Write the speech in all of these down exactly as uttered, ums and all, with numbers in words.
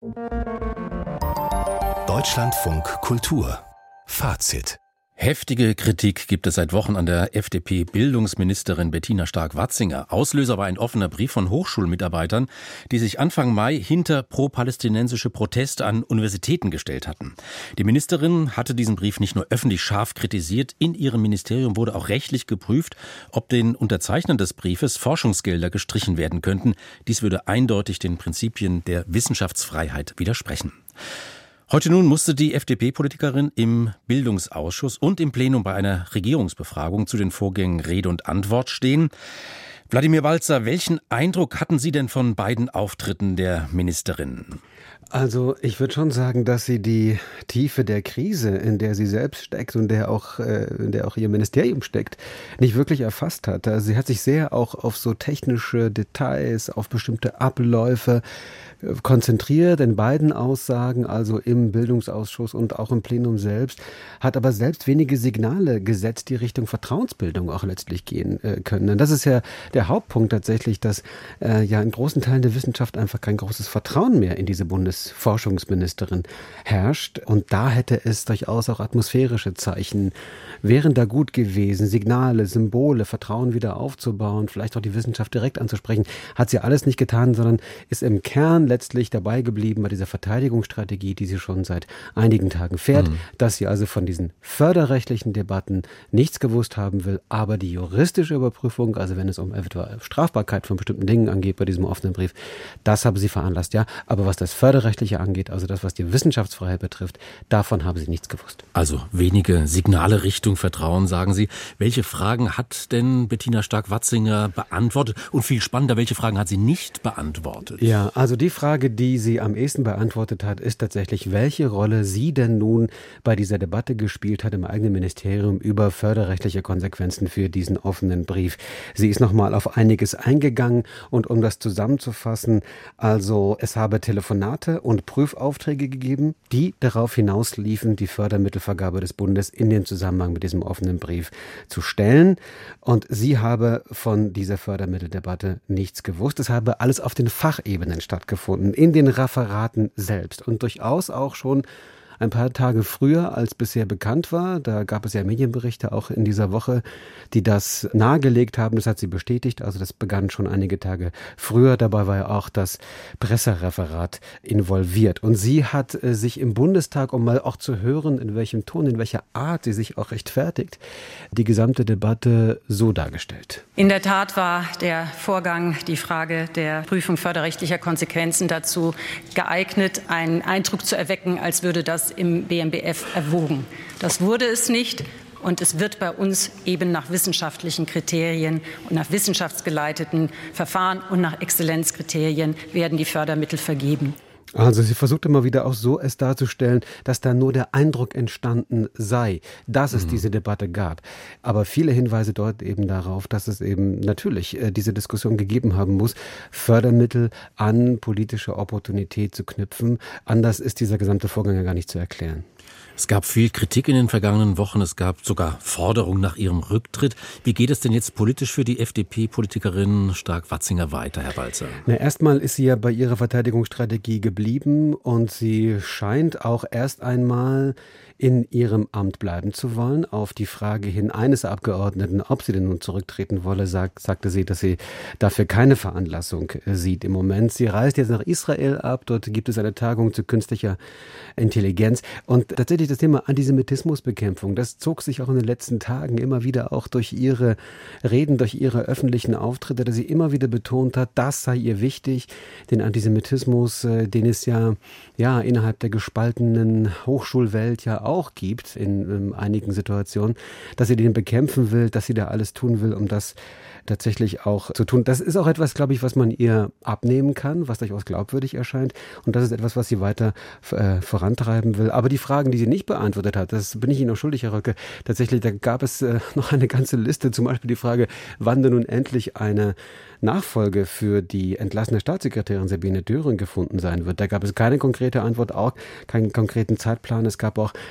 Deutschlandfunk Kultur. Fazit. Heftige Kritik gibt es seit Wochen an der F D P-Bildungsministerin Bettina Stark-Watzinger. Auslöser war ein offener Brief von Hochschulmitarbeitern, die sich Anfang Mai hinter pro-palästinensische Proteste an Universitäten gestellt hatten. Die Ministerin hatte diesen Brief nicht nur öffentlich scharf kritisiert, in ihrem Ministerium wurde auch rechtlich geprüft, ob den Unterzeichnern des Briefes Forschungsgelder gestrichen werden könnten. Dies würde eindeutig den Prinzipien der Wissenschaftsfreiheit widersprechen. Heute nun musste die F D P-Politikerin im Bildungsausschuss und im Plenum bei einer Regierungsbefragung zu den Vorgängen Rede und Antwort stehen. Wladimir Walzer, welchen Eindruck hatten Sie denn von beiden Auftritten der Ministerin? Also ich würde schon sagen, dass sie die Tiefe der Krise, in der sie selbst steckt und der auch, äh, in der auch ihr Ministerium steckt, nicht wirklich erfasst hat. Also sie hat sich sehr auch auf so technische Details, auf bestimmte Abläufe konzentriert in beiden Aussagen, also im Bildungsausschuss und auch im Plenum selbst, hat aber selbst wenige Signale gesetzt, die Richtung Vertrauensbildung auch letztlich gehen äh, können. Und das ist ja der Hauptpunkt tatsächlich, dass äh, ja in großen Teilen der Wissenschaft einfach kein großes Vertrauen mehr in diese Bundesforschungsministerin herrscht. Und da hätte es durchaus auch atmosphärische Zeichen, wären da gut gewesen, Signale, Symbole, Vertrauen wieder aufzubauen, vielleicht auch die Wissenschaft direkt anzusprechen. Hat sie alles nicht getan, sondern ist im Kern letztlich dabei geblieben bei dieser Verteidigungsstrategie, die sie schon seit einigen Tagen fährt, mhm. dass sie also von diesen förderrechtlichen Debatten nichts gewusst haben will, aber die juristische Überprüfung, also wenn es um etwa Strafbarkeit von bestimmten Dingen angeht bei diesem offenen Brief, das habe sie veranlasst, ja. Aber was das Förderrechtliche angeht, also das, was die Wissenschaftsfreiheit betrifft, davon haben sie nichts gewusst. Also wenige Signale Richtung Vertrauen, sagen Sie. Welche Fragen hat denn Bettina Stark-Watzinger beantwortet? Und viel spannender, welche Fragen hat sie nicht beantwortet? Ja, also die Frage, die sie am ehesten beantwortet hat, ist tatsächlich, welche Rolle sie denn nun bei dieser Debatte gespielt hat im eigenen Ministerium über förderrechtliche Konsequenzen für diesen offenen Brief. Sie ist nochmal auf einiges eingegangen und um das zusammenzufassen, also es habe Telefonate und Prüfaufträge gegeben, die darauf hinausliefen, die Fördermittelvergabe des Bundes in den Zusammenhang mit diesem offenen Brief zu stellen. Und sie habe von dieser Fördermitteldebatte nichts gewusst. Es habe alles auf den Fachebenen stattgefunden, in den Referaten selbst und durchaus auch schon ein paar Tage früher, als bisher bekannt war. Da gab es ja Medienberichte auch in dieser Woche, die das nahegelegt haben. Das hat sie bestätigt. Also das begann schon einige Tage früher. Dabei war ja auch das Pressereferat involviert. Und sie hat äh, sich im Bundestag, um mal auch zu hören, in welchem Ton, in welcher Art sie sich auch rechtfertigt, die gesamte Debatte so dargestellt. In der Tat war der Vorgang, die Frage der Prüfung förderrechtlicher Konsequenzen dazu geeignet, einen Eindruck zu erwecken, als würde das im B M B F erwogen. Das wurde es nicht. Und es wird bei uns eben nach wissenschaftlichen Kriterien und nach wissenschaftsgeleiteten Verfahren und nach Exzellenzkriterien werden die Fördermittel vergeben. Also sie versucht immer wieder auch so es darzustellen, dass da nur der Eindruck entstanden sei, dass es mhm. diese Debatte gab. Aber viele Hinweise deuten eben darauf, dass es eben natürlich äh, diese Diskussion gegeben haben muss, Fördermittel an politische Opportunität zu knüpfen. Anders ist dieser gesamte Vorgang ja gar nicht zu erklären. Es gab viel Kritik in den vergangenen Wochen. Es gab sogar Forderungen nach ihrem Rücktritt. Wie geht es denn jetzt politisch für die F D P-Politikerin Stark-Watzinger weiter, Herr Walzer? Na, erstmal ist sie ja bei ihrer Verteidigungsstrategie geblieben und sie scheint auch erst einmal in ihrem Amt bleiben zu wollen. Auf die Frage hin eines Abgeordneten, ob sie denn nun zurücktreten wolle, sagt, sagte sie, dass sie dafür keine Veranlassung sieht im Moment. Sie reist jetzt nach Israel ab. Dort gibt es eine Tagung zu künstlicher Intelligenz. Und tatsächlich das Thema Antisemitismusbekämpfung, das zog sich auch in den letzten Tagen immer wieder auch durch ihre Reden, durch ihre öffentlichen Auftritte, dass sie immer wieder betont hat, das sei ihr wichtig, den Antisemitismus, den es ja, ja innerhalb der gespaltenen Hochschulwelt ja auch gibt in, in einigen Situationen, dass sie den bekämpfen will, dass sie da alles tun will, um das tatsächlich auch zu tun. Das ist auch etwas, glaube ich, was man ihr abnehmen kann, was durchaus glaubwürdig erscheint. Und das ist etwas, was sie weiter äh, vorantreiben will. Aber die Fragen, die sie nicht beantwortet hat, das bin ich Ihnen auch schuldig, Herr Röcke. Tatsächlich, da gab es äh, noch eine ganze Liste. Zum Beispiel die Frage, wann denn nun endlich eine Nachfolge für die entlassene Staatssekretärin Sabine Döring gefunden sein wird. Da gab es keine konkrete Antwort, auch keinen konkreten Zeitplan. Es gab auch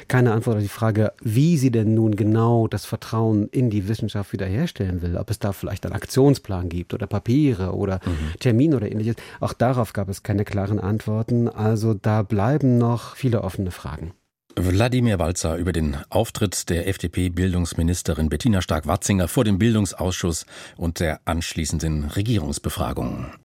keine Antwort auf die Frage, wie sie denn nun genau das Vertrauen in die Wissenschaft wiederherstellen will. Ob es da vielleicht einen Aktionsplan gibt oder Papiere oder mhm. Termine oder ähnliches. Auch darauf gab es keine klaren Antworten. Also da bleiben noch viele offene Fragen. Wladimir Walzer über den Auftritt der F D P-Bildungsministerin Bettina Stark-Watzinger vor dem Bildungsausschuss und der anschließenden Regierungsbefragung.